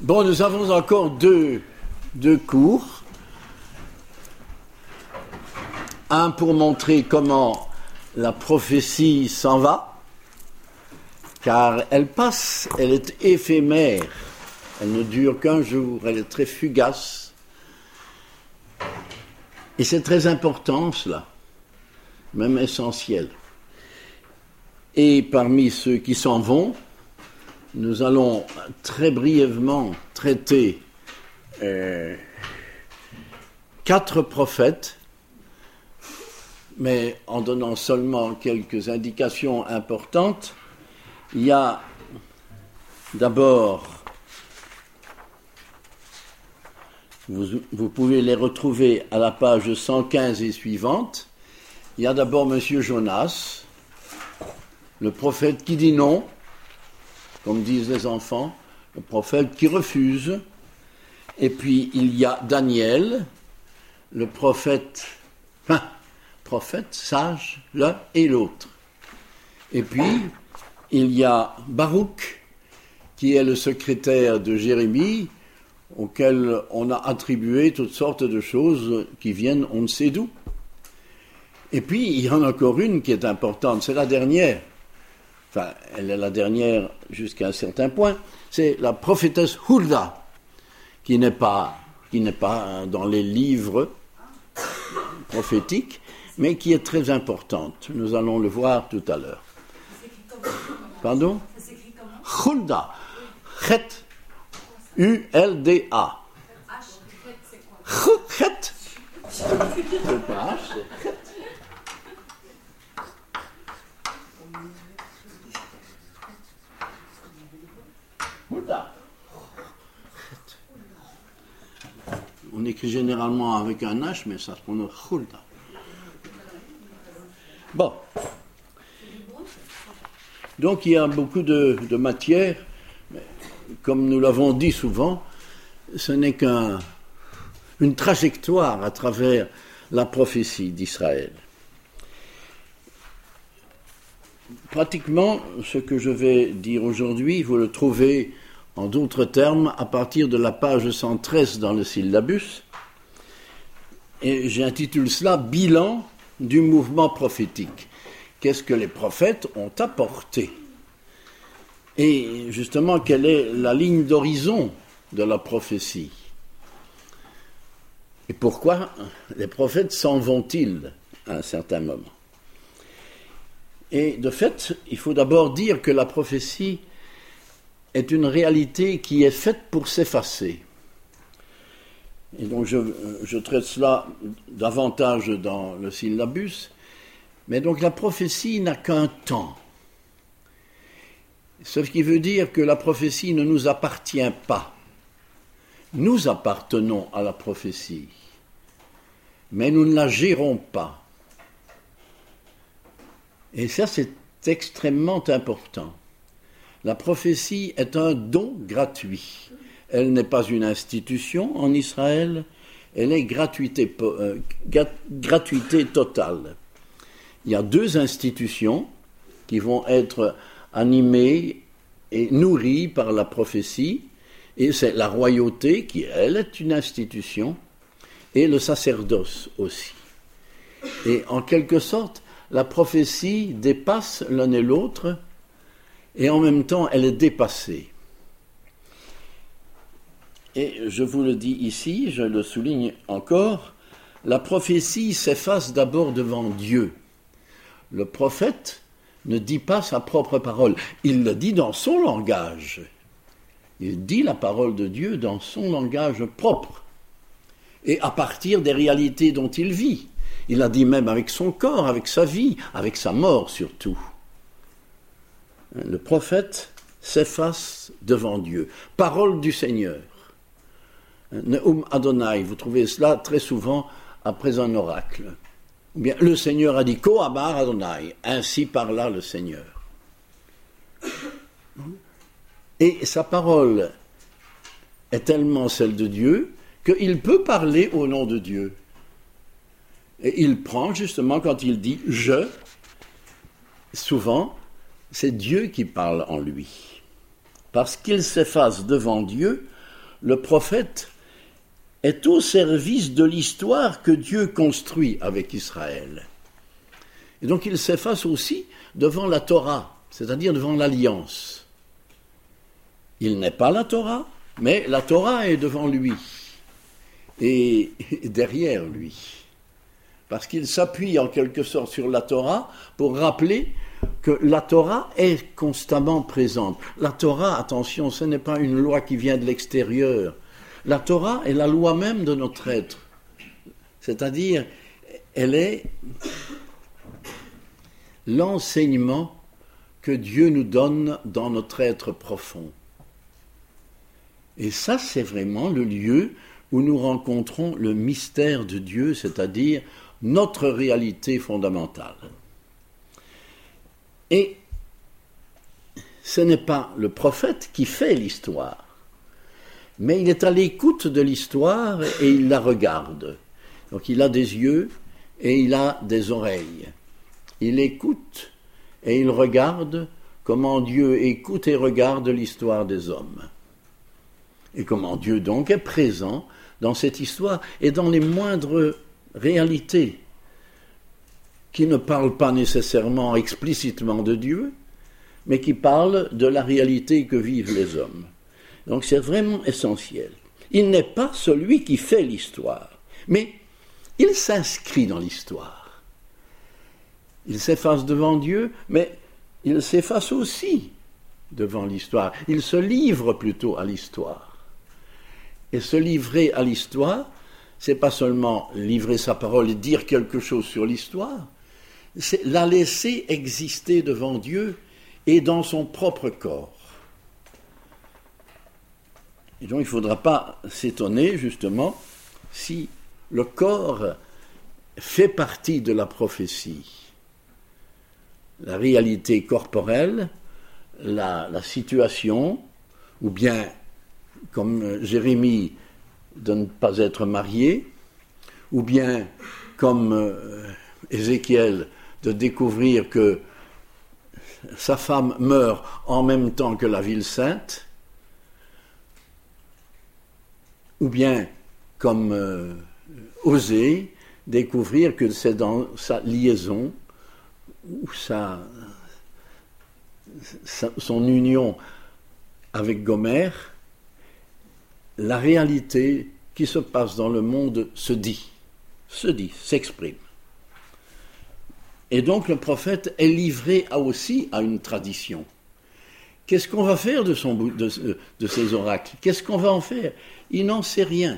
Bon, nous avons encore deux cours. Un pour montrer comment la prophétie s'en va, car elle passe, elle est éphémère, elle ne dure qu'un jour, elle est très fugace. Et c'est très important cela, même essentiel. Et parmi ceux qui s'en vont, nous allons très brièvement traiter 4 prophètes, mais en donnant seulement quelques indications importantes. Il y a d'abord, vous pouvez les retrouver à la page 115 et suivante, il y a d'abord M. Jonas, le prophète qui dit non, comme disent les enfants, le prophète qui refuse. Et puis il y a Daniel, le prophète sage, l'un et l'autre. Et puis il y a Baruch, qui est le secrétaire de Jérémie, auquel on a attribué toutes sortes de choses qui viennent on ne sait d'où. Et puis il y en a encore une qui est importante, c'est la dernière. Enfin, elle est la dernière jusqu'à un certain point, c'est la prophétesse Hulda, qui n'est pas dans les livres prophétiques, mais qui est très importante. Nous allons le voir tout à l'heure. Pardon ? Ça s'écrit comment ? Hulda. Chet. U-L-D-A. Chet. C'est pas H, c'est Chet. Hulda. On écrit généralement avec un H, mais ça se prononce Hulda. Bon. Donc il y a beaucoup de matière, mais comme nous l'avons dit souvent, ce n'est qu'une trajectoire à travers la prophétie d'Israël. Pratiquement, ce que je vais dire aujourd'hui, vous le trouvez en d'autres termes à partir de la page 113 dans le syllabus, et j'intitule cela « Bilan du mouvement prophétique ». Qu'est-ce que les prophètes ont apporté ? Et justement, quelle est la ligne d'horizon de la prophétie ? Et pourquoi les prophètes s'en vont-ils à un certain moment ? Et de fait, il faut d'abord dire que la prophétie est une réalité qui est faite pour s'effacer. Et donc je traite cela davantage dans le syllabus. Mais donc la prophétie n'a qu'un temps. Ce qui veut dire que la prophétie ne nous appartient pas. Nous appartenons à la prophétie, mais nous ne la gérons pas. Et ça, c'est extrêmement important. La prophétie est un don gratuit. Elle n'est pas une institution en Israël, elle est gratuité totale. Il y a 2 institutions qui vont être animées et nourries par la prophétie, et c'est la royauté qui, elle, est une institution, et le sacerdoce aussi. Et en quelque sorte, la prophétie dépasse l'un et l'autre, et en même temps, elle est dépassée. Et je vous le dis ici, je le souligne encore, la prophétie s'efface d'abord devant Dieu. Le prophète ne dit pas sa propre parole, il le dit dans son langage. Il dit la parole de Dieu dans son langage propre, et à partir des réalités dont il vit. Il la dit même avec son corps, avec sa vie, avec sa mort surtout. Le prophète s'efface devant Dieu. Parole du Seigneur. Neum Adonai, vous trouvez cela très souvent après un oracle. Ou bien, le Seigneur a dit, Ko Amar Adonai, ainsi parla le Seigneur. Et sa parole est tellement celle de Dieu qu'il peut parler au nom de Dieu. Et il prend justement quand il dit « je », souvent, c'est Dieu qui parle en lui. Parce qu'il s'efface devant Dieu le prophète est au service de l'histoire que Dieu construit avec Israël. Et donc il s'efface aussi devant la Torah, c'est-à-dire devant l'Alliance. Il n'est pas la Torah, mais la Torah est devant lui et derrière lui. Parce qu'il s'appuie en quelque sorte sur la Torah pour rappeler que la Torah est constamment présente. La Torah, attention, ce n'est pas une loi qui vient de l'extérieur. La Torah est la loi même de notre être. C'est-à-dire, elle est l'enseignement que Dieu nous donne dans notre être profond. Et ça, c'est vraiment le lieu où nous rencontrons le mystère de Dieu, c'est-à-dire notre réalité fondamentale. Et ce n'est pas le prophète qui fait l'histoire, mais il est à l'écoute de l'histoire et il la regarde. Donc il a des yeux et il a des oreilles. Il écoute et il regarde comment Dieu écoute et regarde l'histoire des hommes. Et comment Dieu donc est présent dans cette histoire et dans les moindres réalités qui ne parlent pas nécessairement explicitement de Dieu, mais qui parlent de la réalité que vivent les hommes. Donc c'est vraiment essentiel. Il n'est pas celui qui fait l'histoire, mais il s'inscrit dans l'histoire. Il s'efface devant Dieu, mais il s'efface aussi devant l'histoire. Il se livre plutôt à l'histoire. Et se livrer à l'histoire, c'est pas seulement livrer sa parole et dire quelque chose sur l'histoire, c'est la laisser exister devant Dieu et dans son propre corps. Et donc il ne faudra pas s'étonner, justement, si le corps fait partie de la prophétie. La réalité corporelle, la situation, ou bien, comme Jérémie, de ne pas être marié, ou bien, comme Ézéchiel, de découvrir que sa femme meurt en même temps que la ville sainte, ou bien, comme Osée, découvrir que c'est dans sa liaison, ou son union avec Gomère, la réalité qui se passe dans le monde se dit, s'exprime. Et donc le prophète est livré aussi à une tradition. Qu'est-ce qu'on va faire de ces oracles? Qu'est-ce qu'on va en faire? Il n'en sait rien.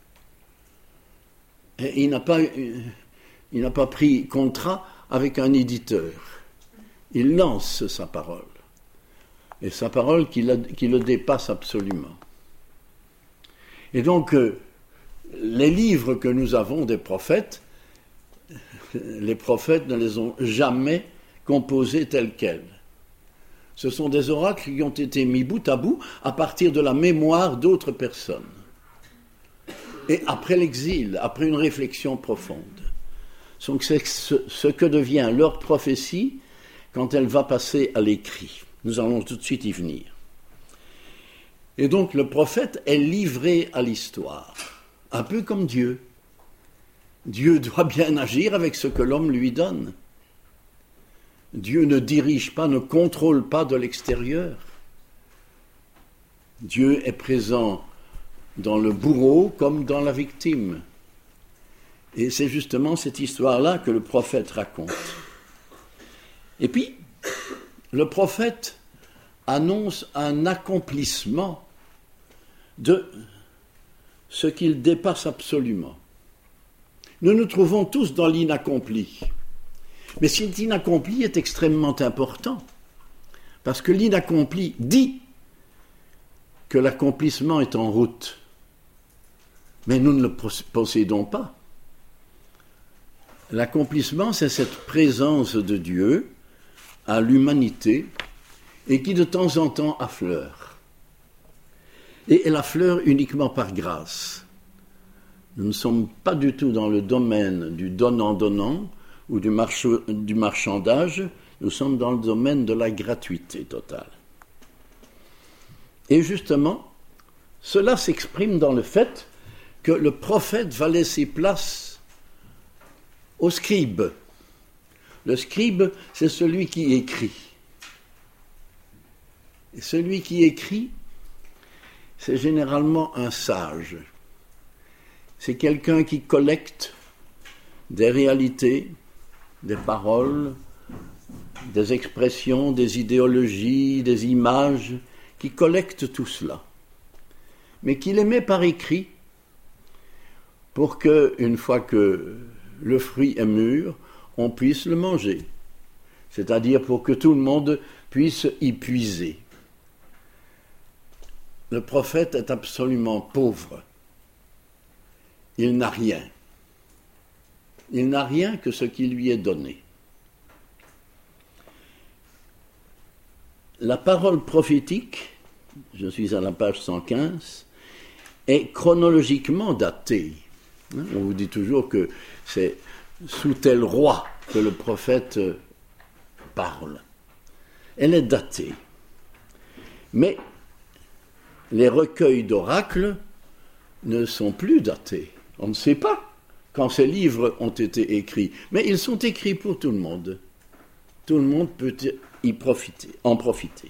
Et il n'a pas pris contrat avec un éditeur. Il lance sa parole. Et sa parole qui le dépasse absolument. Et donc, les livres que nous avons des prophètes, les prophètes ne les ont jamais composés tels quels. Ce sont des oracles qui ont été mis bout à bout à partir de la mémoire d'autres personnes. Et après l'exil, après une réflexion profonde. Donc c'est ce que devient leur prophétie quand elle va passer à l'écrit. Nous allons tout de suite y venir. Et donc le prophète est livré à l'histoire, un peu comme Dieu. Dieu doit bien agir avec ce que l'homme lui donne. Dieu ne dirige pas, ne contrôle pas de l'extérieur. Dieu est présent dans le bourreau comme dans la victime. Et c'est justement cette histoire-là que le prophète raconte. Et puis, le prophète annonce un accomplissement de ce qu'il dépasse absolument. Nous nous trouvons tous dans l'inaccompli. Mais cet inaccompli est extrêmement important, parce que l'inaccompli dit que l'accomplissement est en route. Mais nous ne le possédons pas. L'accomplissement, c'est cette présence de Dieu à l'humanité et qui de temps en temps affleure. Et elle affleure uniquement par grâce. Nous ne sommes pas du tout dans le domaine du donnant-donnant ou du marchandage, nous sommes dans le domaine de la gratuité totale. Et justement, Cela s'exprime dans le fait que le prophète va laisser place au scribe. Le scribe, c'est celui qui écrit. Et celui qui écrit, c'est généralement un sage. C'est quelqu'un qui collecte des réalités, des paroles, des expressions, des idéologies, des images, qui collecte tout cela, mais qui les met par écrit pour que, une fois que le fruit est mûr, on puisse le manger, c'est-à-dire pour que tout le monde puisse y puiser. Le prophète est absolument pauvre. Il n'a rien. Il n'a rien que ce qui lui est donné. La parole prophétique, je suis à la page 115, est chronologiquement datée. On vous dit toujours que c'est sous tel roi que le prophète parle. Elle est datée. Mais les recueils d'oracles ne sont plus datés. On ne sait pas quand ces livres ont été écrits, mais ils sont écrits pour tout le monde. Tout le monde peut en profiter.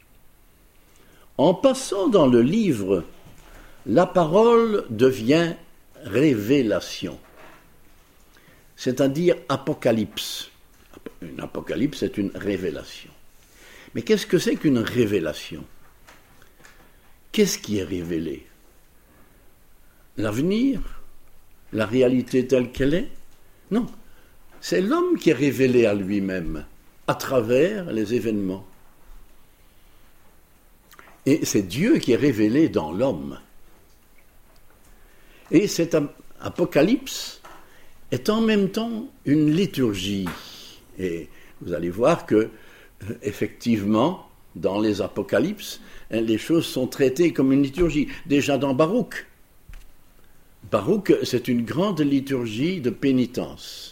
En passant dans le livre, la parole devient révélation, c'est-à-dire apocalypse. Une apocalypse est une révélation. Mais qu'est-ce que c'est qu'une révélation ? Qu'est-ce qui est révélé ? L'avenir ? La réalité telle qu'elle est ? Non, c'est l'homme qui est révélé à lui-même à travers les événements. Et c'est Dieu qui est révélé dans l'homme. Et cet apocalypse est en même temps une liturgie. Et vous allez voir que, effectivement, dans les apocalypses, les choses sont traitées comme une liturgie. Déjà dans Baruch. Baruch, c'est une grande liturgie de pénitence.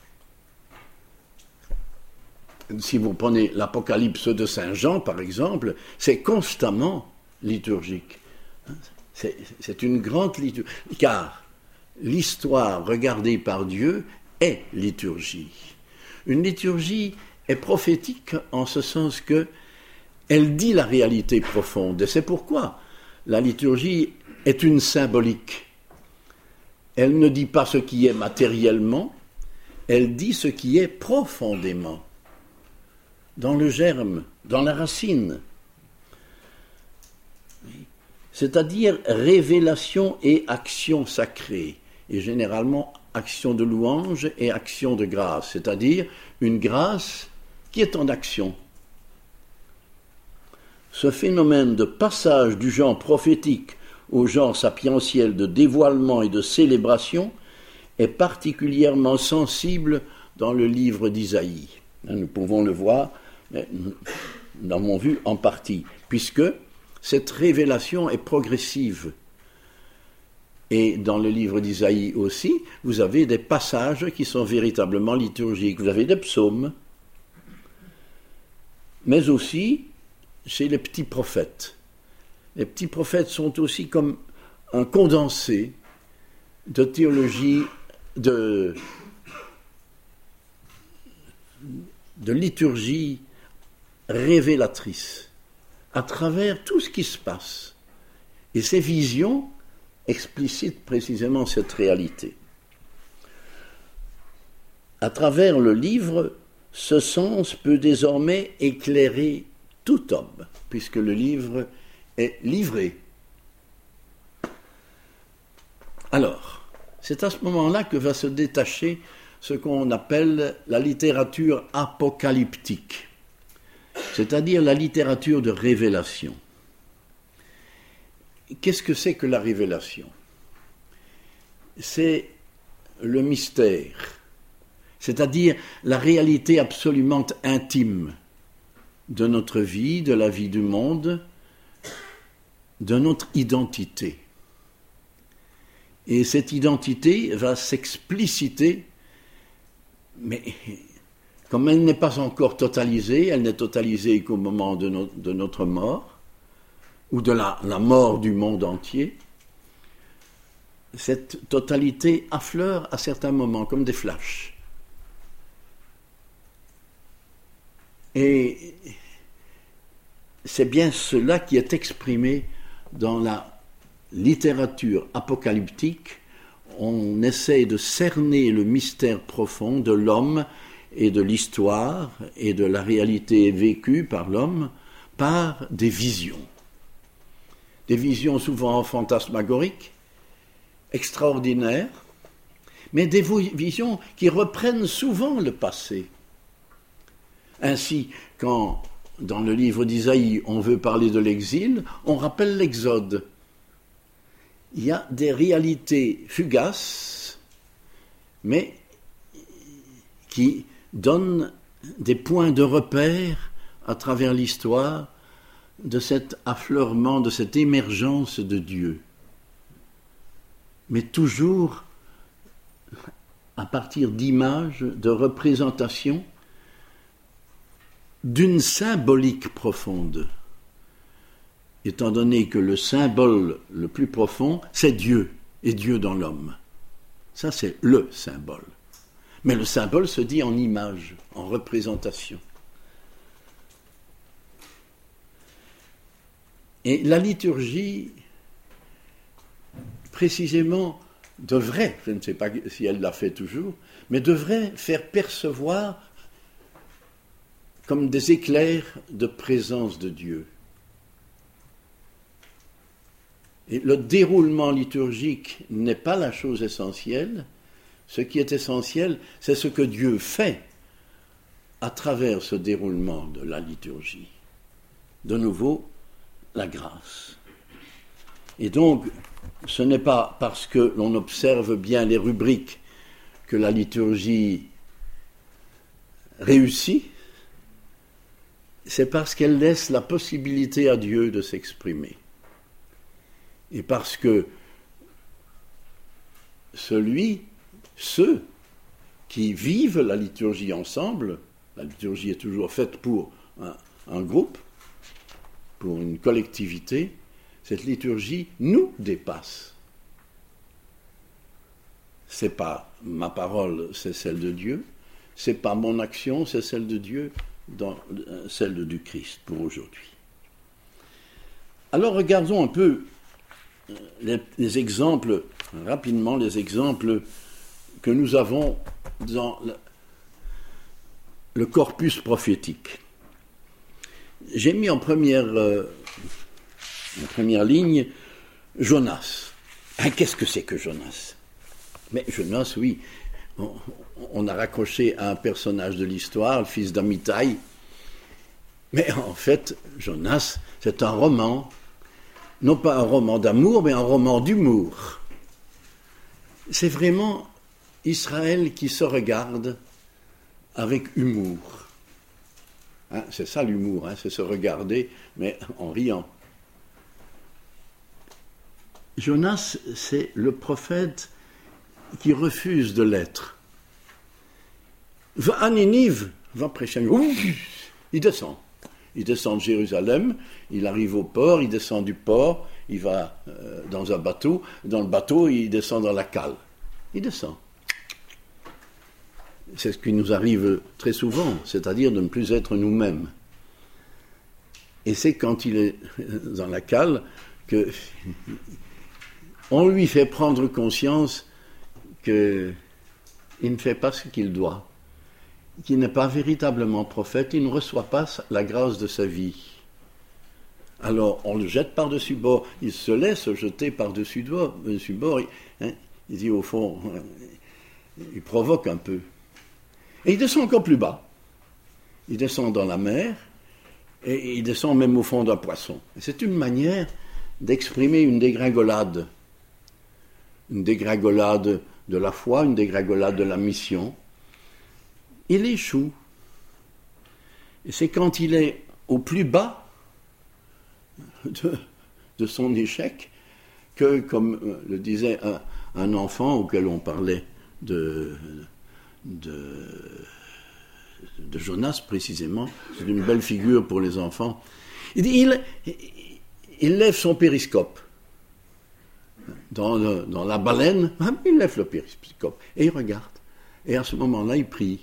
Si vous prenez l'Apocalypse de Saint Jean, par exemple, c'est constamment liturgique. C'est une grande liturgie, car l'histoire regardée par Dieu est liturgie. Une liturgie est prophétique en ce sens que elle dit la réalité profonde. Et c'est pourquoi la liturgie est une symbolique. Elle ne dit pas ce qui est matériellement, elle dit ce qui est profondément, dans le germe, dans la racine. C'est-à-dire révélation et action sacrée, et généralement action de louange et action de grâce, c'est-à-dire une grâce qui est en action. Ce phénomène de passage du genre prophétique au genre sapientiel de dévoilement et de célébration est particulièrement sensible dans le livre d'Isaïe. Nous pouvons le voir, nous l'avons vu en partie, puisque cette révélation est progressive. Et dans le livre d'Isaïe aussi, vous avez des passages qui sont véritablement liturgiques. Vous avez des psaumes, mais aussi chez les petits prophètes. Les petits prophètes sont aussi comme un condensé de théologie, de liturgie révélatrice à travers tout ce qui se passe. Et ces visions explicitent précisément cette réalité. À travers le livre, ce sens peut désormais éclairer tout homme, puisque le livre est livré. Alors, c'est à ce moment-là que va se détacher ce qu'on appelle la littérature apocalyptique, c'est-à-dire la littérature de révélation. Qu'est-ce que c'est que la révélation ? C'est le mystère, c'est-à-dire la réalité absolument intime de notre vie, de la vie du monde, de notre identité. Et cette identité va s'expliciter, mais comme elle n'est pas encore totalisée, elle n'est totalisée qu'au moment de notre mort, ou de la mort du monde entier, cette totalité affleure à certains moments comme des flashs. Et c'est bien cela qui est exprimé dans la littérature apocalyptique. On essaie de cerner le mystère profond de l'homme et de l'histoire et de la réalité vécue par l'homme par des visions. Des visions souvent fantasmagoriques, extraordinaires, mais des visions qui reprennent souvent le passé. Ainsi, quand dans le livre d'Isaïe on veut parler de l'exil, on rappelle l'Exode. Il y a des réalités fugaces, mais qui donnent des points de repère à travers l'histoire de cet affleurement, de cette émergence de Dieu. Mais toujours à partir d'images, de représentations, d'une symbolique profonde. Étant donné que le symbole le plus profond, c'est Dieu, et Dieu dans l'homme. Ça, c'est le symbole. Mais le symbole se dit en image, en représentation. Et la liturgie, précisément, devrait, je ne sais pas si elle l'a fait toujours, mais devrait faire percevoir comme des éclairs de présence de Dieu. Et le déroulement liturgique n'est pas la chose essentielle. Ce qui est essentiel, c'est ce que Dieu fait à travers ce déroulement de la liturgie. De nouveau, la grâce. Et donc, ce n'est pas parce que l'on observe bien les rubriques que la liturgie réussit, c'est parce qu'elle laisse la possibilité à Dieu de s'exprimer. Et parce que ceux qui vivent la liturgie ensemble, la liturgie est toujours faite pour un groupe, pour une collectivité, cette liturgie nous dépasse. C'est pas ma parole, c'est celle de Dieu, c'est pas mon action, c'est celle de Dieu, celle du Christ pour aujourd'hui. Alors regardons un peu les exemples, rapidement les exemples que nous avons dans le corpus prophétique. J'ai mis en première ligne Jonas. Qu'est-ce que c'est que Jonas ? Mais Jonas, oui, on a raccroché à un personnage de l'histoire, le fils d'Amitai. Mais en fait, Jonas, c'est un roman, non pas un roman d'amour, mais un roman d'humour. C'est vraiment Israël qui se regarde avec humour. C'est ça l'humour, c'est se regarder, mais en riant. Jonas, c'est le prophète qui refuse de l'être. Va à Ninive, va prêcher. Il descend. Il descend de Jérusalem, il arrive au port, il descend du port, il va dans un bateau. Dans le bateau, il descend dans la cale. Il descend. C'est ce qui nous arrive très souvent, c'est-à-dire de ne plus être nous-mêmes. Et c'est quand il est dans la cale qu'on lui fait prendre conscience qu'il ne fait pas ce qu'il doit, qu'il n'est pas véritablement prophète, il ne reçoit pas la grâce de sa vie. Alors on le jette par-dessus bord, il se laisse jeter par-dessus bord, il dit au fond, il provoque un peu. Et il descend encore plus bas. Il descend dans la mer et il descend même au fond d'un poisson. Et c'est une manière d'exprimer une dégringolade. Une dégringolade de la foi, une dégringolade de la mission. Il échoue. Et c'est quand il est au plus bas de son échec que, comme le disait un enfant auquel on parlait de Jonas précisément, c'est une belle figure pour les enfants. Il dit, il lève son périscope. Dans la baleine, il lève le périscope et il regarde. Et à ce moment-là, il prie.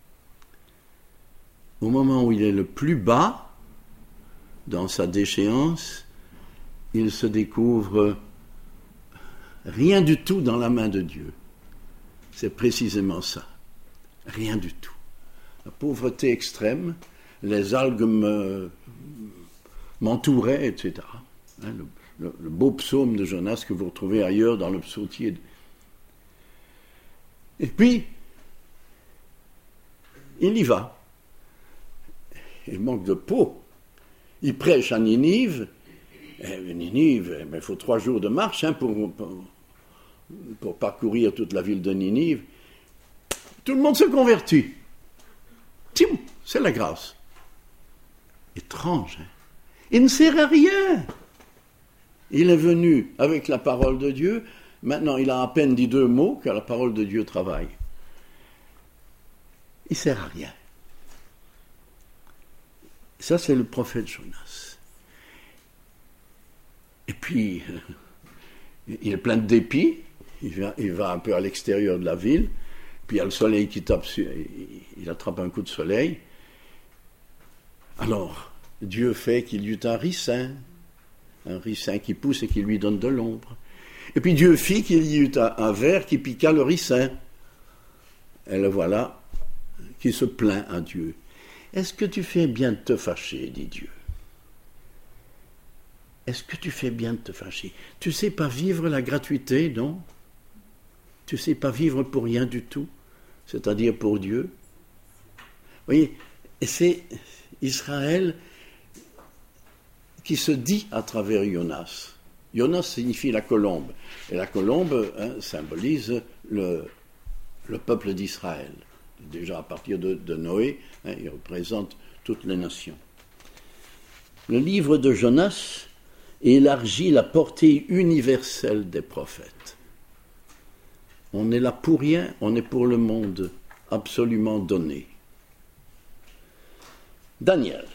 Au moment où il est le plus bas, dans sa déchéance, il se découvre rien du tout dans la main de Dieu. C'est précisément ça. Rien du tout. La pauvreté extrême, les algues m'entouraient, etc. Le beau psaume de Jonas que vous retrouvez ailleurs dans le psautier. Et puis, il y va. Il manque de peau. Il prêche à Ninive. Et Ninive, il faut 3 jours de marche pour parcourir toute la ville de Ninive. Tout le monde se convertit. Tim, c'est la grâce. Étrange, hein? Il ne sert à rien. Il est venu avec la parole de Dieu. Maintenant, il a à peine dit 2 mots que la parole de Dieu travaille. Il ne sert à rien. Ça, c'est le prophète Jonas. Et puis, il est plein de dépit. Il va un peu à l'extérieur de la ville. Puis il y a le soleil qui tape sur... Il attrape un coup de soleil. Alors, Dieu fait qu'il y eut un ricin qui pousse et qui lui donne de l'ombre. Et puis Dieu fit qu'il y eut un ver qui piqua le ricin. Et le voilà qui se plaint à Dieu. Est-ce que tu fais bien de te fâcher, dit Dieu. Est-ce que tu fais bien de te fâcher? Tu ne sais pas vivre la gratuité, non? Tu ne sais pas vivre pour rien du tout, c'est-à-dire pour Dieu. Vous voyez, c'est Israël qui se dit à travers Jonas. Jonas signifie la colombe. Et la colombe symbolise le peuple d'Israël. Déjà à partir de Noé, il représente toutes les nations. Le livre de Jonas élargit la portée universelle des prophètes. On est là pour rien, on est pour le monde absolument donné. Daniel,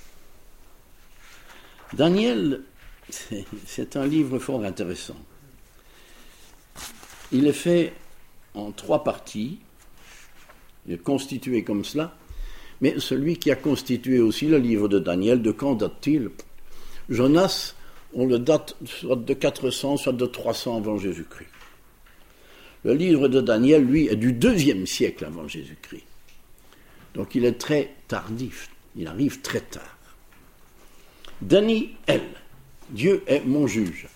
c'est un livre fort intéressant. Il est fait en 3 parties, il est constitué comme cela, mais celui qui a constitué aussi le livre de Daniel, de quand date-t-il? Jonas, on le date soit de 400, soit de 300 avant Jésus-Christ. Le livre de Daniel, lui, est du 2e siècle avant Jésus-Christ. Donc il est très tardif, il arrive très tard. Daniel, Dieu est mon juge.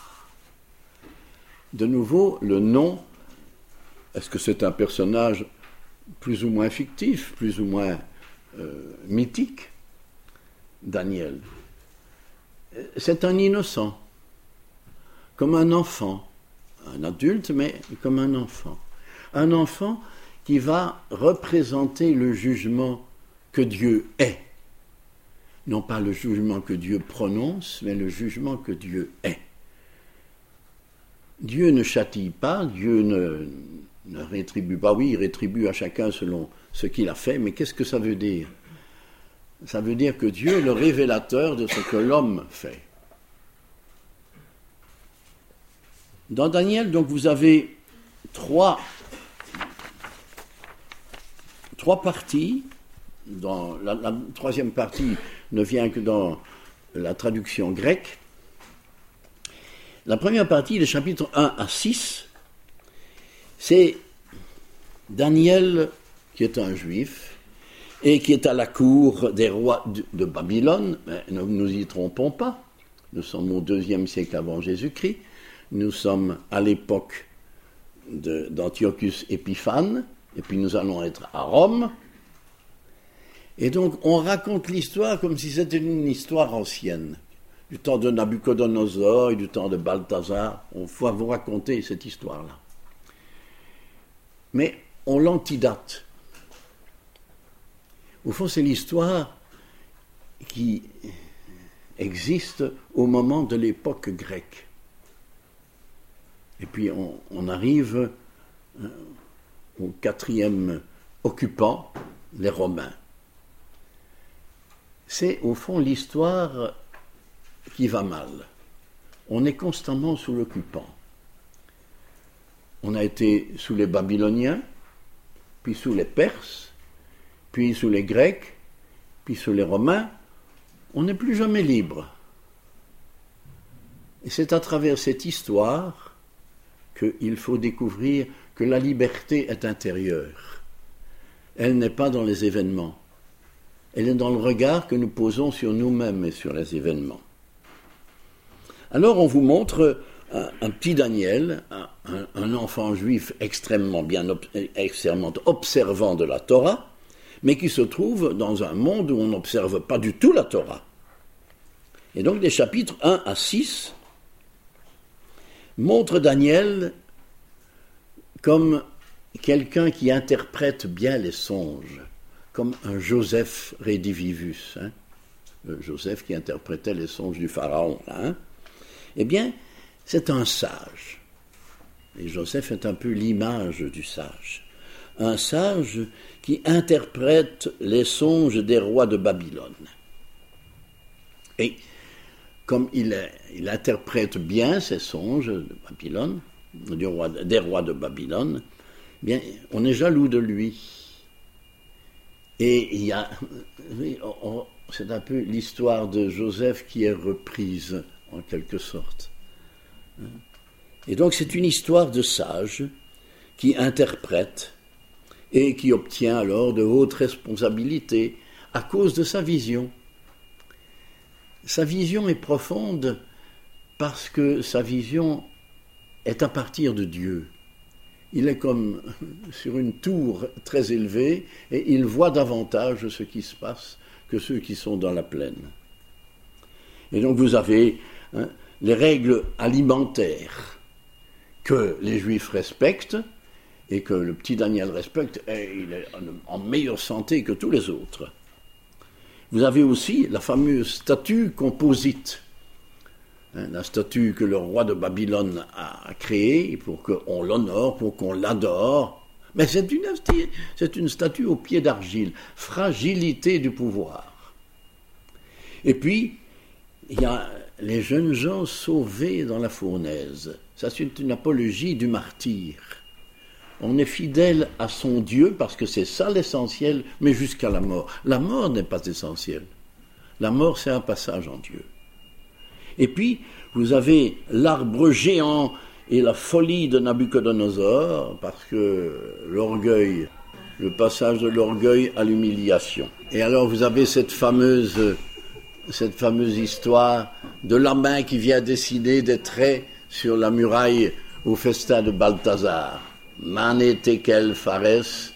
De nouveau, le nom, est-ce que c'est un personnage plus ou moins fictif, plus ou moins mythique? Daniel. C'est un innocent, comme un enfant, un adulte, mais comme un enfant. Un enfant qui va représenter le jugement que Dieu est. Non pas le jugement que Dieu prononce, mais le jugement que Dieu est. Dieu ne châtie pas, Dieu ne rétribue pas. Oui, il rétribue à chacun selon ce qu'il a fait, mais qu'est-ce que ça veut dire? Ça veut dire que Dieu est le révélateur de ce que l'homme fait. Dans Daniel, donc, vous avez trois parties. Dans la 3e partie ne vient que dans la traduction grecque. La première partie, les chapitres 1 à 6, c'est Daniel, qui est un juif, et qui est à la cour des rois de Babylone. Mais ne nous y trompons pas, nous sommes au 2e siècle avant Jésus-Christ, nous sommes à l'époque d'Antiochus Épiphane, et puis nous allons être à Rome. Et donc on raconte l'histoire comme si c'était une histoire ancienne, du temps de Nabuchodonosor et du temps de Balthazar. On va vous raconter cette histoire-là. Mais on l'antidate. Au fond, c'est l'histoire qui existe au moment de l'époque grecque. Et puis on arrive au 4e occupant, les Romains. C'est au fond l'histoire qui va mal. On est constamment sous l'occupant. On a été sous les Babyloniens, puis sous les Perses, puis sous les Grecs, puis sous les Romains. On n'est plus jamais libre. Et c'est à travers cette histoire qu'il faut découvrir que la liberté est intérieure. Elle n'est pas dans les événements. Elle est dans le regard que nous posons sur nous-mêmes et sur les événements. Alors on vous montre un petit Daniel, un enfant juif extrêmement observant de la Torah, mais qui se trouve dans un monde où on n'observe pas du tout la Torah. Et donc les chapitres 1 à 6 montrent Daniel comme quelqu'un qui interprète bien les songes, comme un Joseph redivivus, Joseph qui interprétait les songes du Pharaon. Eh bien, c'est un sage. Et Joseph est un peu l'image du sage. Un sage qui interprète les songes des rois de Babylone. Et comme il interprète bien ces songes de Babylone, des rois de Babylone, eh bien, on est jaloux de lui. Et il y a, c'est un peu l'histoire de Joseph qui est reprise, en quelque sorte. Et donc c'est une histoire de sage qui interprète et qui obtient alors de hautes responsabilités à cause de sa vision. Sa vision est profonde parce que sa vision est à partir de Dieu. Il est comme sur une tour très élevée et il voit davantage ce qui se passe que ceux qui sont dans la plaine. Et donc vous avez les règles alimentaires que les Juifs respectent et que le petit Daniel respecte, et il est en meilleure santé que tous les autres. Vous avez aussi la fameuse statue composite, la statue que le roi de Babylone a créée pour qu'on l'honore, pour qu'on l'adore. Mais c'est une statue au pied d'argile, fragilité du pouvoir. Et puis, il y a les jeunes gens sauvés dans la fournaise. Ça, c'est une apologie du martyr. On est fidèle à son Dieu parce que c'est ça l'essentiel, mais jusqu'à la mort. La mort n'est pas essentielle. La mort, c'est un passage en Dieu. Et puis, vous avez l'arbre géant et la folie de Nabuchodonosor, parce que l'orgueil, le passage de l'orgueil à l'humiliation. Et alors, vous avez cette fameuse histoire de la main qui vient dessiner des traits sur la muraille au festin de Balthazar. Mané, tekel, phares,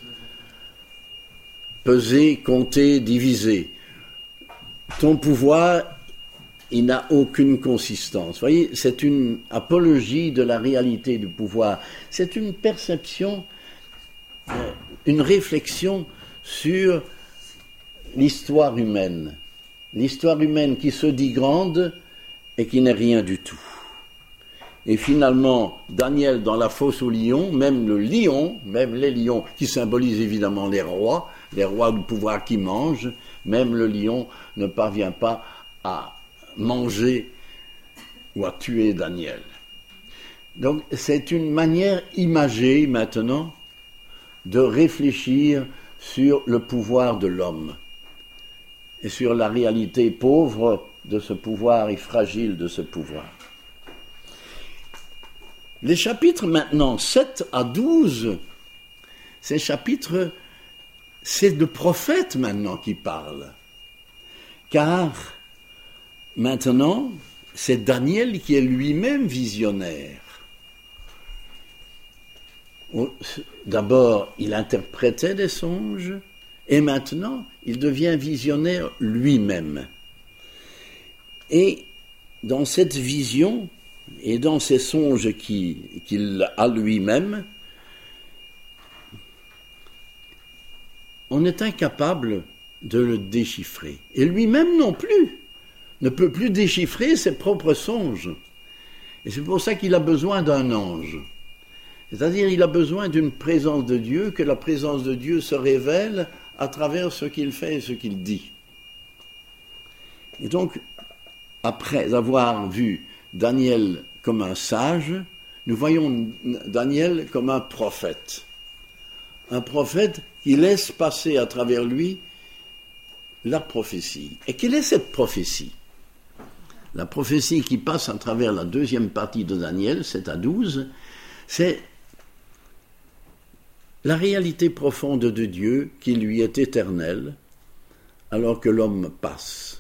peser, compter, diviser. Ton pouvoir, il n'a aucune consistance. Vous voyez, c'est une apologie de la réalité du pouvoir. C'est une perception, une réflexion sur l'histoire humaine. L'histoire humaine qui se dit grande et qui n'est rien du tout. Et finalement, Daniel, dans la fosse aux lions, même les lions, qui symbolisent évidemment les rois du pouvoir qui mangent, même le lion ne parvient pas à manger ou à tuer Daniel. Donc c'est une manière imagée maintenant de réfléchir sur le pouvoir de l'homme et sur la réalité pauvre de ce pouvoir et fragile de ce pouvoir. Les chapitres maintenant 7 à 12, ces chapitres, c'est de prophètes maintenant qui parlent. Car maintenant, c'est Daniel qui est lui-même visionnaire. D'abord, il interprétait des songes, et maintenant, il devient visionnaire lui-même. Et dans cette vision, et dans ces songes qu'il a lui-même, on est incapable de le déchiffrer. Et lui-même non plus ne peut plus déchiffrer ses propres songes. Et c'est pour ça qu'il a besoin d'un ange. C'est-à-dire il a besoin d'une présence de Dieu, que la présence de Dieu se révèle à travers ce qu'il fait et ce qu'il dit. Et donc, après avoir vu Daniel comme un sage, nous voyons Daniel comme un prophète. Un prophète qui laisse passer à travers lui la prophétie. Et quelle est cette prophétie? La prophétie qui passe à travers la deuxième partie de Daniel, 7 à 12, c'est la réalité profonde de Dieu qui lui est éternelle, alors que l'homme passe.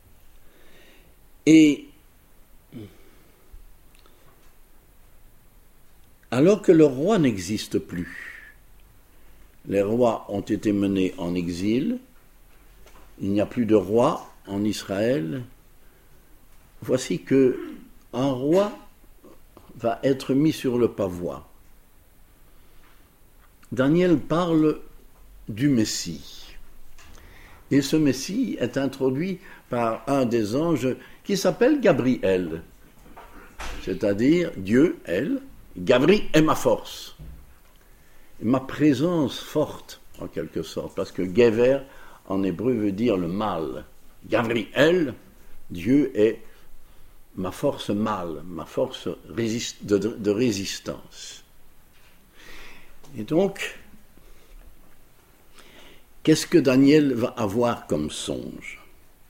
Et alors que le roi n'existe plus, les rois ont été menés en exil, il n'y a plus de roi en Israël, voici que un roi va être mis sur le pavois. Daniel parle du Messie. Et ce Messie est introduit par un des anges qui s'appelle Gabriel. C'est-à-dire Dieu, elle, Gabriel est ma force. Ma présence forte, en quelque sorte, parce que Gever, en hébreu, veut dire le mal. Gabriel, Dieu est ma force mâle, ma force de résistance. Et donc, qu'est-ce que Daniel va avoir comme songe?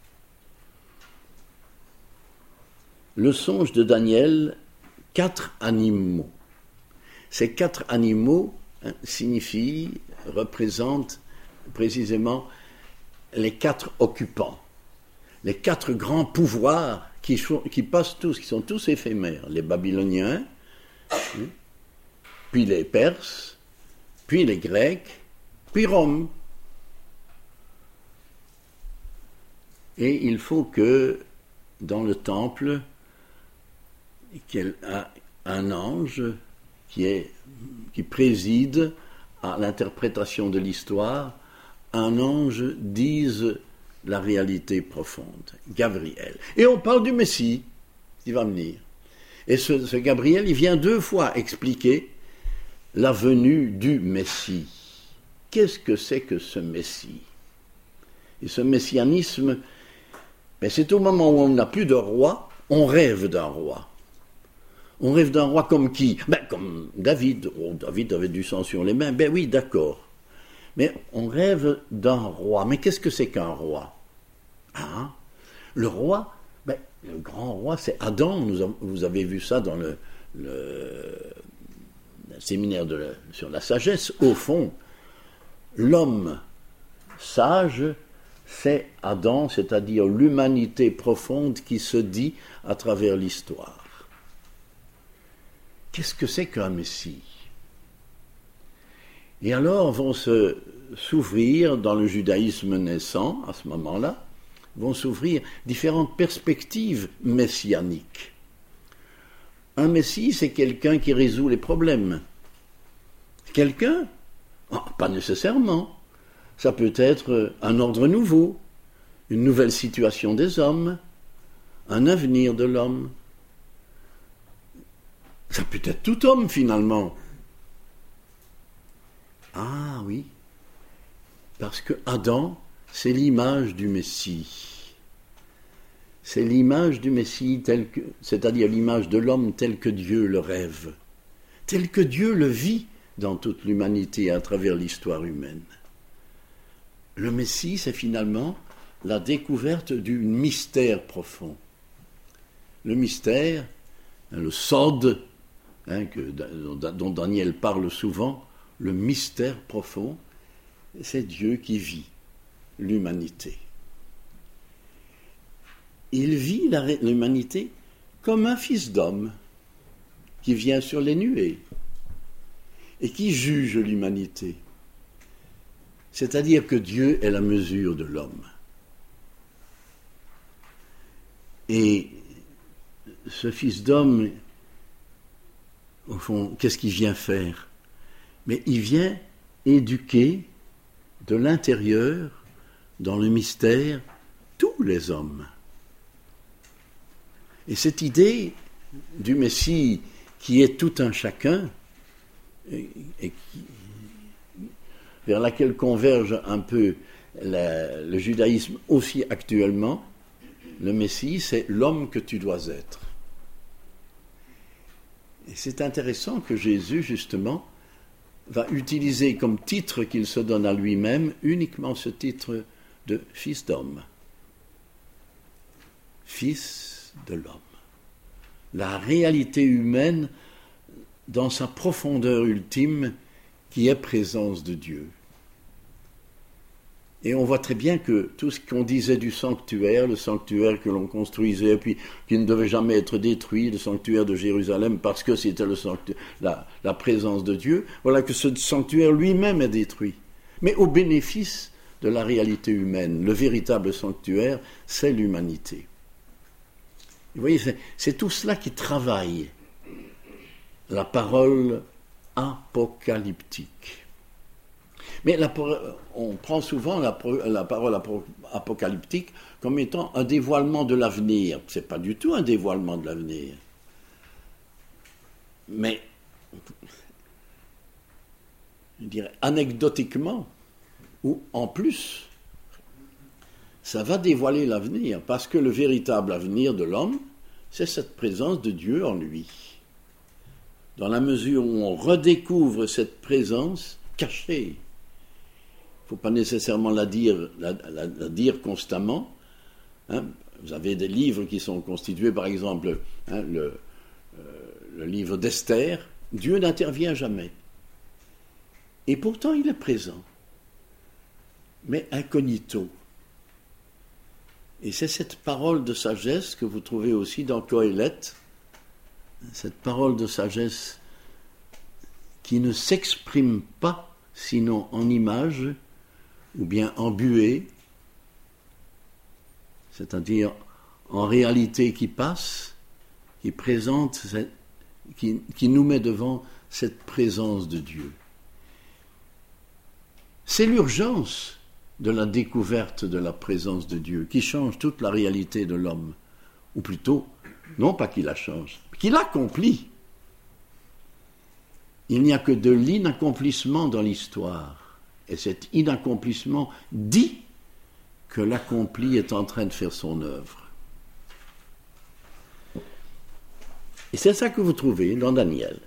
Le songe de Daniel, 4 animaux. Ces 4 animaux représentent précisément les 4 occupants, les 4 grands pouvoirs qui passent tous, qui sont tous éphémères. Les Babyloniens, puis les Perses, puis les Grecs, puis Rome. Et il faut que dans le temple, qu'il y ait un ange qui préside à l'interprétation de l'histoire, un ange dise la réalité profonde, Gabriel. Et on parle du Messie qui va venir. Et ce Gabriel, il vient 2 fois expliquer la venue du Messie. Qu'est-ce que c'est que ce Messie? Et ce messianisme, c'est au moment où on n'a plus de roi, on rêve d'un roi. On rêve d'un roi comme qui? Comme David. Oh, David avait du sang sur les mains. Oui, d'accord. Mais on rêve d'un roi. Mais qu'est-ce que c'est qu'un roi? Le roi, le grand roi, c'est Adam. Vous avez vu ça dans le séminaire sur la sagesse. Au fond, l'homme sage, c'est Adam, c'est-à-dire l'humanité profonde qui se dit à travers l'histoire. Qu'est-ce que c'est qu'un Messie? Et alors vont s'ouvrir, dans le judaïsme naissant, à ce moment-là, vont s'ouvrir différentes perspectives messianiques. Un Messie, c'est quelqu'un qui résout les problèmes. Quelqu'un? Pas nécessairement. Ça peut être un ordre nouveau, une nouvelle situation des hommes, un avenir de l'homme. Ça peut être tout homme, finalement. Ah oui, parce que Adam, c'est l'image du Messie. C'est l'image du Messie, c'est-à-dire l'image de l'homme tel que Dieu le rêve, tel que Dieu le vit dans toute l'humanité à travers l'histoire humaine. Le Messie, c'est finalement la découverte du mystère profond. Le mystère, le sod, dont Daniel parle souvent, le mystère profond, c'est Dieu qui vit l'humanité. Il vit l'humanité comme un fils d'homme qui vient sur les nuées et qui juge l'humanité. C'est-à-dire que Dieu est la mesure de l'homme. Et ce fils d'homme, au fond, qu'est-ce qu'il vient faire? Mais il vient éduquer de l'intérieur, dans le mystère, tous les hommes. Et cette idée du Messie qui est tout un chacun, vers laquelle converge un peu le judaïsme aussi actuellement, Le Messie, c'est l'homme que tu dois être. Et c'est intéressant que Jésus, justement, va utiliser comme titre qu'il se donne à lui-même uniquement ce titre de fils d'homme. Fils de l'homme. La réalité humaine dans sa profondeur ultime qui est présence de Dieu. Et on voit très bien que tout ce qu'on disait du sanctuaire, le sanctuaire que l'on construisait, puis qui ne devait jamais être détruit, le sanctuaire de Jérusalem, parce que c'était la présence de Dieu, voilà que ce sanctuaire lui-même est détruit. Mais au bénéfice de la réalité humaine, le véritable sanctuaire, c'est l'humanité. Vous voyez, c'est tout cela qui travaille la parole apocalyptique. Mais on prend souvent la parole apocalyptique comme étant un dévoilement de l'avenir. Ce n'est pas du tout un dévoilement de l'avenir. Mais, je dirais, anecdotiquement, ou en plus, ça va dévoiler l'avenir, parce que le véritable avenir de l'homme, c'est cette présence de Dieu en lui. Dans la mesure où on redécouvre cette présence cachée, il ne faut pas nécessairement la dire constamment. Hein. Vous avez des livres qui sont constitués, par exemple, le livre d'Esther. Dieu n'intervient jamais. Et pourtant, il est présent. Mais incognito. Et c'est cette parole de sagesse que vous trouvez aussi dans Qoéleth. Cette parole de sagesse qui ne s'exprime pas sinon en images ou bien en buée, c'est-à-dire en réalité qui passe, qui présente, qui nous met devant cette présence de Dieu. C'est l'urgence de la découverte de la présence de Dieu qui change toute la réalité de l'homme, ou plutôt, non pas qu'il la change, qu'il l'accomplit. Il n'y a que de l'inaccomplissement dans l'histoire. Et cet inaccomplissement dit que l'accompli est en train de faire son œuvre. Et c'est ça que vous trouvez dans Daniel.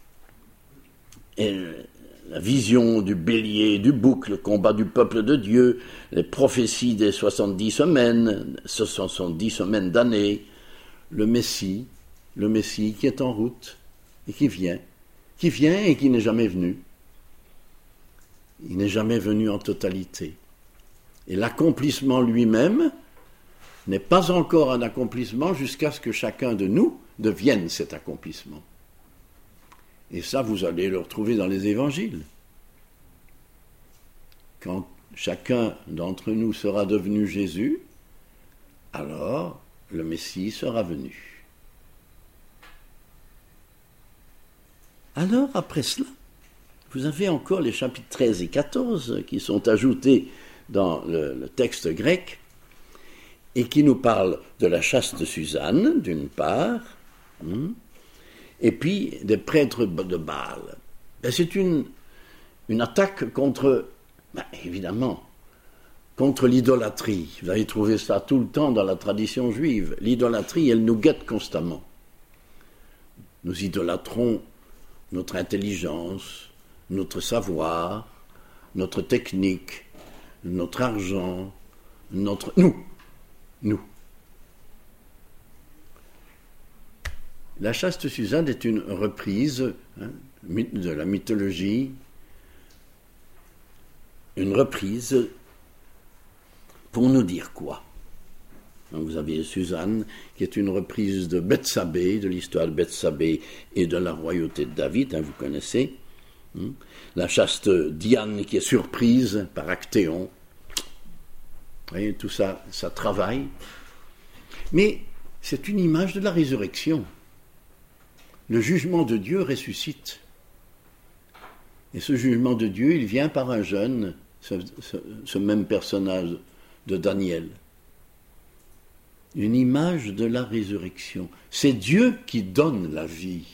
Et la vision du bélier, du bouc, le combat du peuple de Dieu, les prophéties des 70 semaines, ce sont 70 semaines d'années, le Messie qui est en route et qui vient et qui n'est jamais venu. Il n'est jamais venu en totalité. Et l'accomplissement lui-même n'est pas encore un accomplissement jusqu'à ce que chacun de nous devienne cet accomplissement. Et ça, vous allez le retrouver dans les évangiles. Quand chacun d'entre nous sera devenu Jésus, alors le Messie sera venu. Alors, après cela, vous avez encore les chapitres 13 et 14 qui sont ajoutés dans le texte grec et qui nous parlent de la chaste Suzanne, d'une part, et puis des prêtres de Baal. C'est une attaque contre, évidemment, contre l'idolâtrie. Vous allez trouver ça tout le temps dans la tradition juive. L'idolâtrie, elle nous guette constamment. Nous idolâtrons notre intelligence, notre savoir, notre technique, notre argent, nous. La chaste Suzanne est une reprise de la mythologie, une reprise pour nous dire quoi? Donc vous avez Suzanne, qui est une reprise de Bethsabée, de l'histoire de Bethsabée et de la royauté de David, vous connaissez. La chaste Diane qui est surprise par Actéon. Vous voyez, tout ça, ça travaille. Mais c'est une image de la résurrection. Le jugement de Dieu ressuscite. Et ce jugement de Dieu, il vient par un jeune, ce même personnage de Daniel. Une image de la résurrection. C'est Dieu qui donne la vie.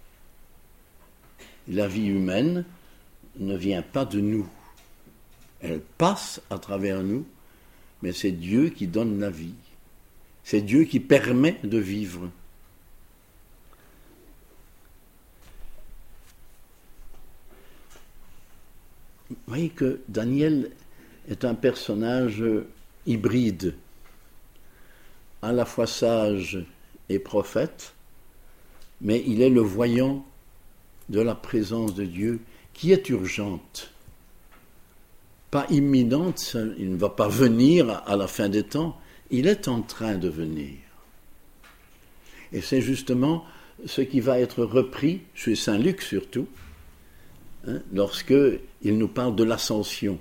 La vie humaine ne vient pas de nous. Elle passe à travers nous, mais c'est Dieu qui donne la vie. C'est Dieu qui permet de vivre. Vous voyez que Daniel est un personnage hybride, à la fois sage et prophète, mais il est le voyant de la présence de Dieu qui est urgente, pas imminente, il ne va pas venir à la fin des temps, il est en train de venir. Et c'est justement ce qui va être repris chez Saint Luc surtout, lorsque il nous parle de l'ascension.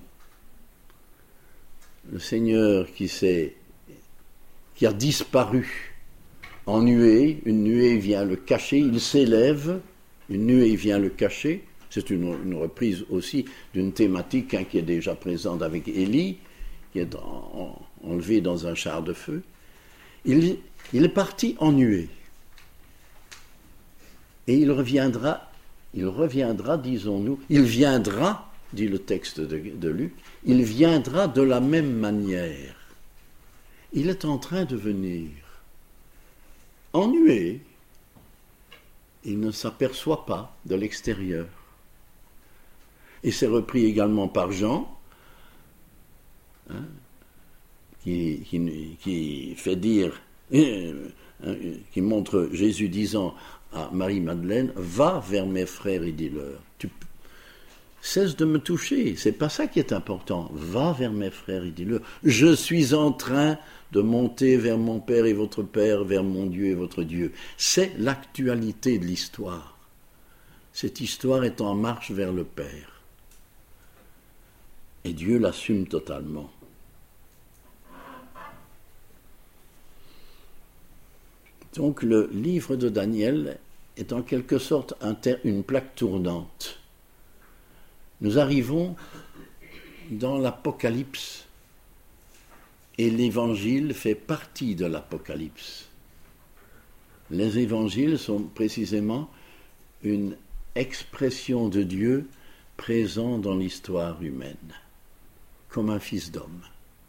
Le Seigneur qui a disparu en nuée, une nuée vient le cacher, il s'élève, une nuée vient le cacher. C'est une reprise aussi d'une thématique qui est déjà présente avec Élie, qui est enlevé dans un char de feu. Il est parti en nuée. Et il reviendra, disons-nous, il viendra, dit le texte de Luc, il viendra de la même manière. Il est en train de venir. En nuée, il ne s'aperçoit pas de l'extérieur. Et c'est repris également par Jean, qui fait dire, qui montre Jésus disant à Marie-Madeleine, va vers mes frères et dis-leur, cesse de me toucher, c'est pas ça qui est important, va vers mes frères et dis-leur, je suis en train de monter vers mon Père et votre Père, vers mon Dieu et votre Dieu. C'est l'actualité de l'histoire. Cette histoire est en marche vers le Père. Et Dieu l'assume totalement. Donc le livre de Daniel est en quelque sorte une plaque tournante. Nous arrivons dans l'Apocalypse et l'Évangile fait partie de l'Apocalypse. Les Évangiles sont précisément une expression de Dieu présent dans l'histoire humaine, comme un fils d'homme.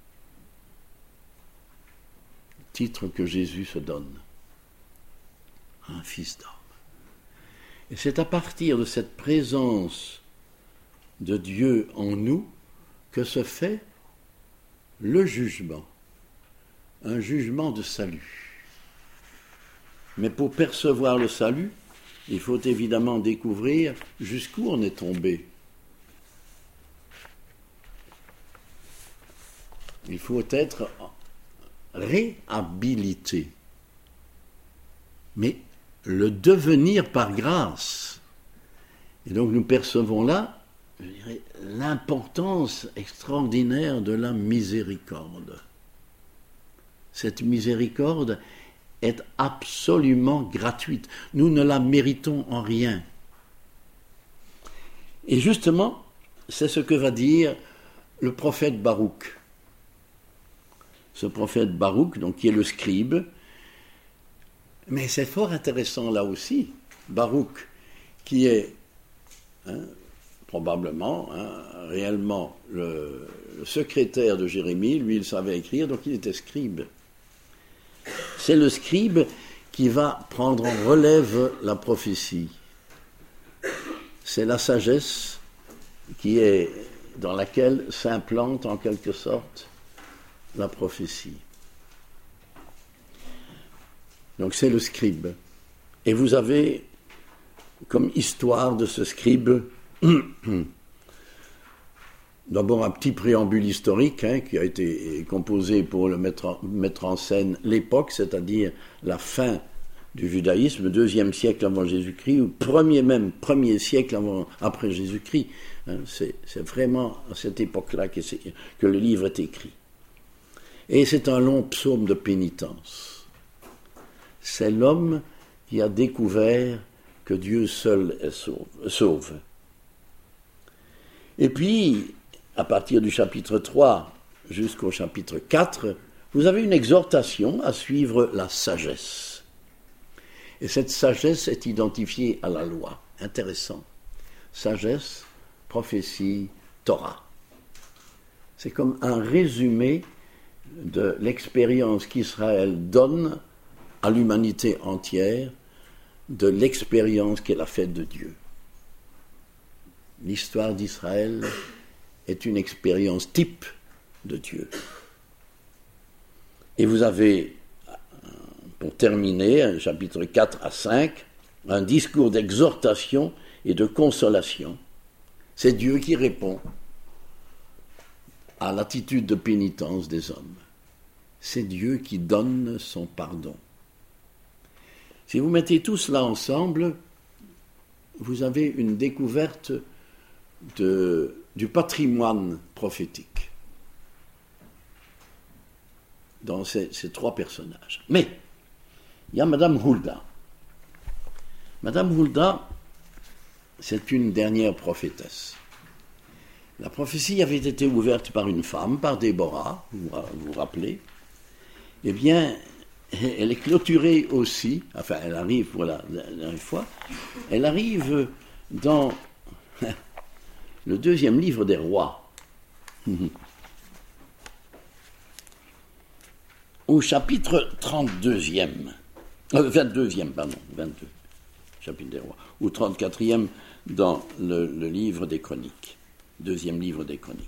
Titre que Jésus se donne. Un fils d'homme. Et c'est à partir de cette présence de Dieu en nous que se fait le jugement, un jugement de salut. Mais pour percevoir le salut, il faut évidemment découvrir jusqu'où on est tombé. Il faut être réhabilité. Mais le devenir par grâce. Et donc nous percevons là, je dirais, l'importance extraordinaire de la miséricorde. Cette miséricorde est absolument gratuite. Nous ne la méritons en rien. Et justement, c'est ce que va dire le prophète Baruch. Ce prophète Baruch, donc, qui est le scribe. Mais c'est fort intéressant là aussi. Baruch, qui est probablement, réellement, le secrétaire de Jérémie, lui il savait écrire, donc il était scribe. C'est le scribe qui va prendre en relève la prophétie. C'est la sagesse dans laquelle s'implante en quelque sorte la prophétie. Donc c'est le scribe. Et vous avez comme histoire de ce scribe d'abord un petit préambule historique qui a été composé pour mettre en scène l'époque, c'est-à-dire la fin du judaïsme, le 2e siècle avant Jésus-Christ, ou premier siècle après Jésus-Christ. C'est vraiment à cette époque-là que le livre est écrit. Et c'est un long psaume de pénitence. C'est l'homme qui a découvert que Dieu seul sauve. Et puis, à partir du chapitre 3 jusqu'au chapitre 4, vous avez une exhortation à suivre la sagesse. Et cette sagesse est identifiée à la loi. Intéressant. Sagesse, prophétie, Torah. C'est comme un résumé de l'expérience qu'Israël donne à l'humanité entière, de l'expérience qu'elle a faite de Dieu. L'histoire d'Israël est une expérience type de Dieu. Et vous avez, pour terminer, chapitres 4 à 5, un discours d'exhortation et de consolation. C'est Dieu qui répond à l'attitude de pénitence des hommes. C'est Dieu qui donne son pardon. Si vous mettez tout cela ensemble, vous avez une découverte du patrimoine prophétique dans ces trois personnages. Mais il y a Madame Hulda. Madame Hulda, c'est une dernière prophétesse. La prophétie avait été ouverte par une femme, par Déborah, vous vous rappelez. Eh bien, elle est clôturée aussi, enfin, elle arrive pour la dernière fois, elle arrive dans le deuxième livre des rois, au chapitre 22e, chapitre des rois, ou 34e dans le livre des chroniques, deuxième livre des chroniques.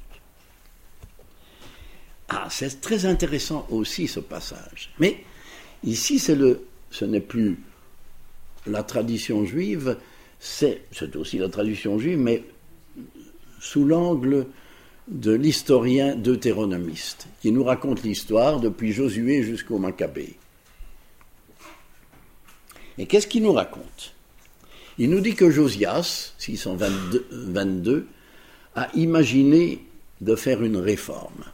Ah, c'est très intéressant aussi ce passage. Mais ici, ce n'est plus la tradition juive, c'est aussi la tradition juive, mais sous l'angle de l'historien deutéronomiste, qui nous raconte l'histoire depuis Josué jusqu'au Maccabée. Et qu'est-ce qu'il nous raconte? Il nous dit que Josias, 622, a imaginé de faire une réforme.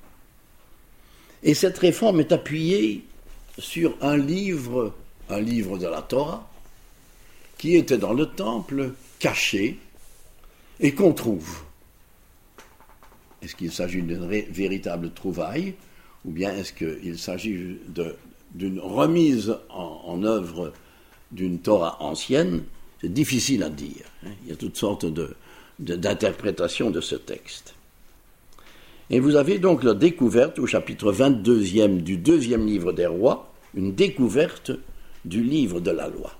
Et cette réforme est appuyée sur un livre de la Torah, qui était dans le temple, caché, et qu'on trouve. Est-ce qu'il s'agit d'une véritable trouvaille, ou bien est-ce qu'il s'agit d'une remise en œuvre d'une Torah ancienne? C'est difficile à dire. Il y a toutes sortes d'interprétations de ce texte. Et vous avez donc la découverte au chapitre 22e du deuxième livre des rois, une découverte du livre de la loi.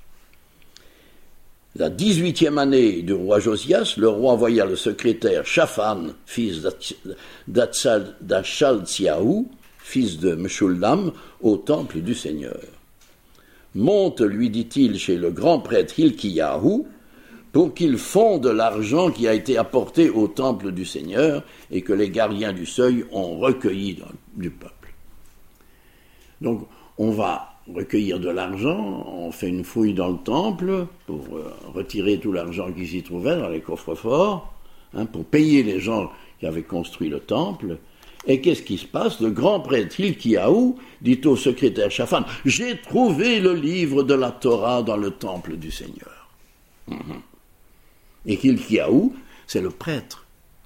La 18e année du roi Josias, le roi envoya le secrétaire Shaphan, fils d'Achaltsiaou, fils de Meshullam, au temple du Seigneur. Monte, lui dit-il, chez le grand prêtre Hilkiyahu, pour qu'il fonde l'argent qui a été apporté au temple du Seigneur et que les gardiens du seuil ont recueilli du peuple. Donc, on va recueillir de l'argent, on fait une fouille dans le temple pour retirer tout l'argent qui s'y trouvait dans les coffres-forts, pour payer les gens qui avaient construit le temple. Et qu'est-ce qui se passe? Le grand prêtre Hilkiyahu dit au secrétaire Shaphan: « J'ai trouvé le livre de la Torah dans le temple du Seigneur. » Et Hilkiyahu, c'est le prêtre.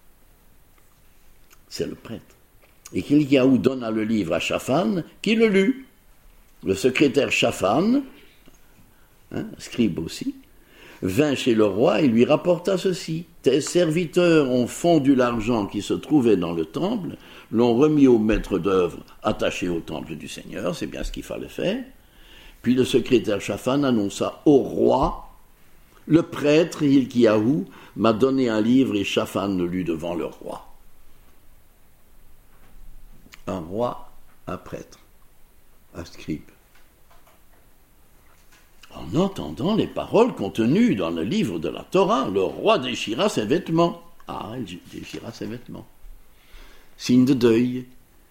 C'est le prêtre. Et Hilkiyahu donna le livre à Shaphan, qui le lut. Le secrétaire Shaphan, scribe aussi, vint chez le roi et lui rapporta ceci: « Tes serviteurs ont fondu l'argent qui se trouvait dans le temple, l'ont remis au maître d'œuvre attaché au temple du Seigneur. » C'est bien ce qu'il fallait faire. Puis le secrétaire Shaphan annonça au roi: « Le prêtre Hilkiyahu m'a donné un livre, et Shaphan le lut devant le roi. » Un roi, un prêtre, un scribe. En entendant les paroles contenues dans le livre de la Torah, le roi déchira ses vêtements. Ah, il déchira ses vêtements. Signe de deuil.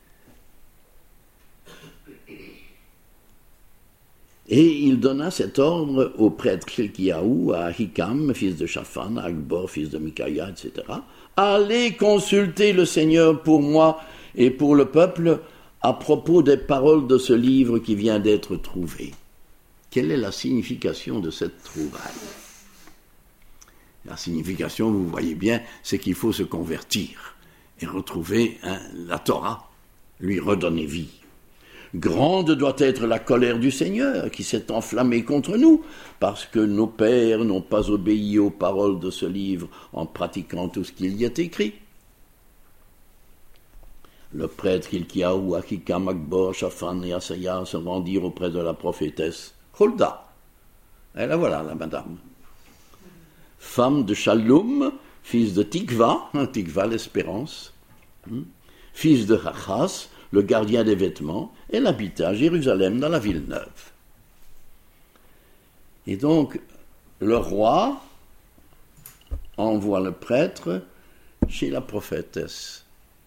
Et il donna cet ordre au prêtre Hilkiyahu, à Ahikam, fils de Shaphan, à Akbor, fils de Micaiah, etc. « Allez consulter le Seigneur pour moi et pour le peuple à propos des paroles de ce livre qui vient d'être trouvé. » Quelle est la signification de cette trouvaille? La signification, vous voyez bien, c'est qu'il faut se convertir et retrouver la Torah, lui redonner vie. Grande doit être la colère du Seigneur qui s'est enflammée contre nous, parce que nos pères n'ont pas obéi aux paroles de ce livre en pratiquant tout ce qu'il y est écrit. le prêtre Hilkiahu, Achikam, Akbor, Shaphan et Asaya se rendirent auprès de la prophétesse Hulda. Et la voilà, la madame. Femme de Shallum, fils de Tikva, Tikva l'espérance, fils de Achas, le gardien des vêtements, elle habitait à Jérusalem dans la ville neuve. Et donc, le roi envoie le prêtre chez la prophétesse.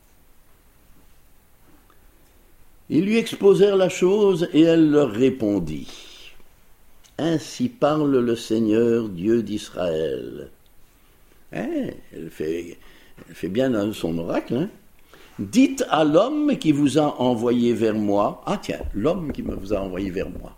Ils lui exposèrent la chose et elle leur répondit. Ainsi parle le Seigneur, Dieu d'Israël. Elle fait bien son oracle. Hein. Dites à l'homme qui vous a envoyé vers moi. Ah tiens, l'homme qui vous a envoyé vers moi.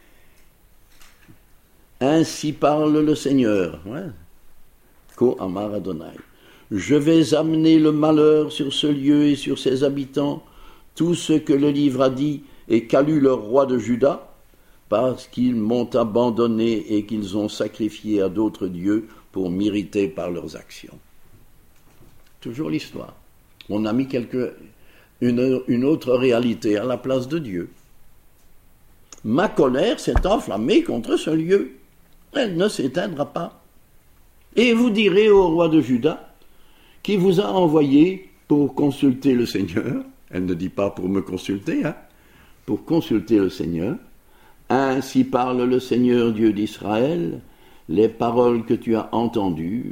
Ainsi parle le Seigneur. Ko Amar Adonai. Je vais amener le malheur sur ce lieu et sur ses habitants, tout ce que le livre a dit et qu'a lu le roi de Juda, parce qu'ils m'ont abandonné et qu'ils ont sacrifié à d'autres dieux pour m'irriter par leurs actions. Toujours l'histoire. On a mis une autre réalité à la place de Dieu. Ma colère s'est enflammée contre ce lieu. Elle ne s'éteindra pas. Et vous direz au roi de Juda, qui vous a envoyé pour consulter le Seigneur, elle ne dit pas pour me consulter, pour consulter le Seigneur, ainsi parle le Seigneur Dieu d'Israël, les paroles que tu as entendues.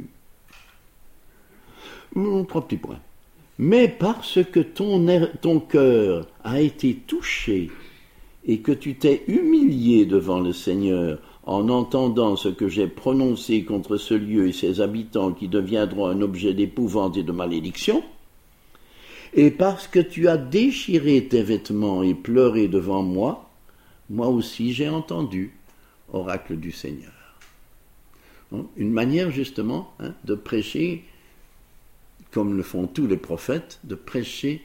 3 petits points. Mais parce que ton cœur a été touché et que tu t'es humilié devant le Seigneur en entendant ce que j'ai prononcé contre ce lieu et ses habitants qui deviendront un objet d'épouvante et de malédiction, et parce que tu as déchiré tes vêtements et pleuré devant moi, moi aussi j'ai entendu, oracle du Seigneur. Une manière justement de prêcher, comme le font tous les prophètes, de prêcher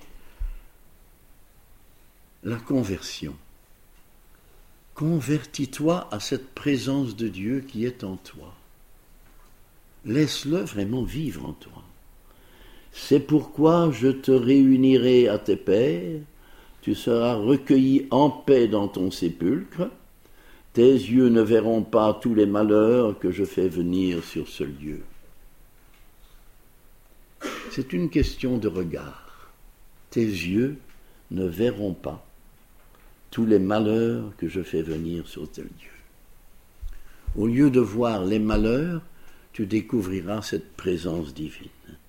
la conversion. Convertis-toi à cette présence de Dieu qui est en toi. Laisse-le vraiment vivre en toi. C'est pourquoi je te réunirai à tes pairs, tu seras recueilli en paix dans ton sépulcre, tes yeux ne verront pas tous les malheurs que je fais venir sur ce lieu. C'est une question de regard. Tes yeux ne verront pas tous les malheurs que je fais venir sur tel lieu. Au lieu de voir les malheurs, tu découvriras cette présence divine.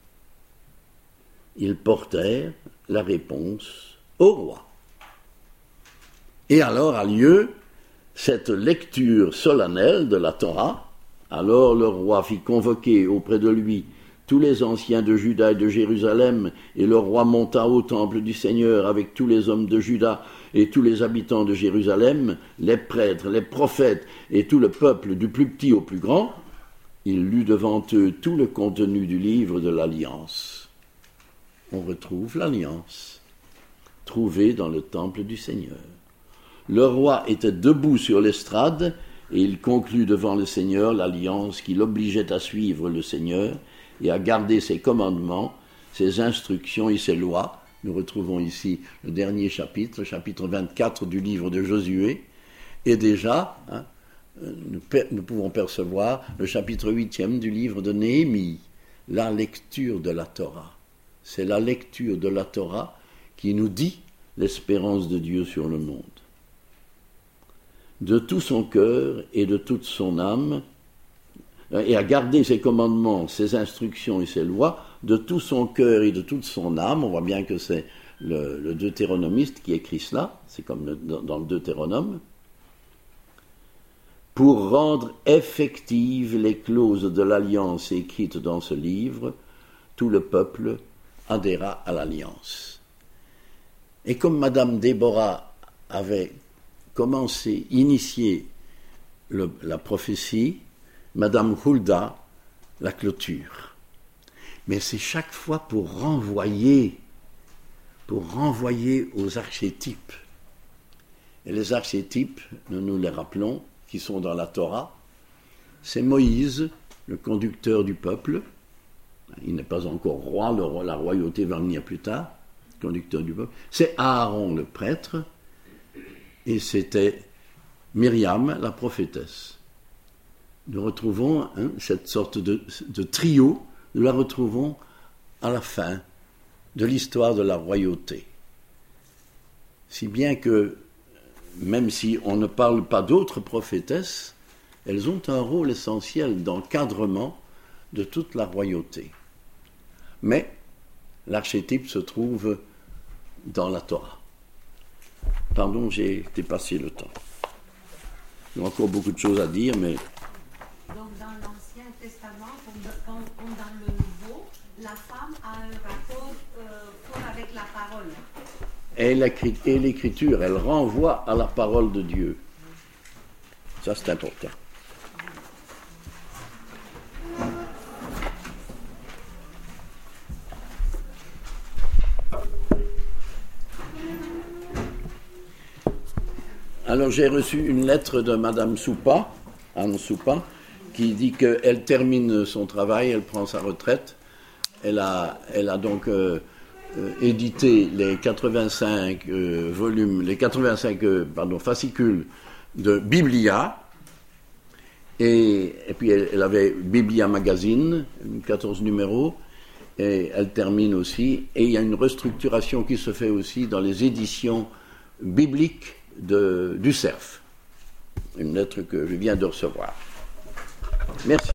Ils portèrent la réponse au roi. Et alors a lieu cette lecture solennelle de la Torah. Alors le roi fit convoquer auprès de lui tous les anciens de Juda et de Jérusalem, et le roi monta au temple du Seigneur avec tous les hommes de Juda et tous les habitants de Jérusalem, les prêtres, les prophètes et tout le peuple du plus petit au plus grand. Il lut devant eux tout le contenu du livre de l'Alliance. On retrouve l'Alliance, trouvée dans le temple du Seigneur. Le roi était debout sur l'estrade, et il conclut devant le Seigneur l'alliance qui l'obligeait à suivre le Seigneur et à garder ses commandements, ses instructions et ses lois. Nous retrouvons ici le dernier chapitre, le chapitre 24 du livre de Josué, et déjà, nous pouvons percevoir le chapitre 8e du livre de Néhémie, la lecture de la Torah. C'est la lecture de la Torah qui nous dit l'espérance de Dieu sur le monde. De tout son cœur et de toute son âme, et à garder ses commandements, ses instructions et ses lois, de tout son cœur et de toute son âme. On voit bien que c'est le deutéronomiste qui écrit cela, c'est comme dans le Deutéronome, pour rendre effectives les clauses de l'alliance écrites dans ce livre, tout le peuple adhéra à l'alliance. Et comme Madame Déborah avait initié la prophétie, Madame Hulda la clôture. Mais c'est chaque fois pour renvoyer aux archétypes. Et les archétypes, nous les rappelons, qui sont dans la Torah, c'est Moïse, le conducteur du peuple. Il n'est pas encore roi, la royauté va venir plus tard. conducteur du peuple. C'est Aaron le prêtre, et c'était Myriam la prophétesse. Nous retrouvons cette sorte de trio, nous la retrouvons à la fin de l'histoire de la royauté. Si bien que, même si on ne parle pas d'autres prophétesses, elles ont un rôle essentiel d'encadrement de toute la royauté. Mais l'archétype se trouve dans la Torah. Pardon, j'ai dépassé le temps. Il y a encore beaucoup de choses à dire, mais... Donc dans l'Ancien Testament, comme dans le Nouveau, la femme a un rapport fort avec la parole. Et l'écriture, elle renvoie à la parole de Dieu. Ça, c'est important. Alors, j'ai reçu une lettre de Madame Soupa, Anne Soupa, qui dit qu'elle termine son travail, elle prend sa retraite. Elle a donc édité les 85 fascicules de Biblia, et puis elle avait Biblia Magazine, 14 numéros, et elle termine aussi, et il y a une restructuration qui se fait aussi dans les éditions bibliques du CERF. Une lettre que je viens de recevoir. Merci.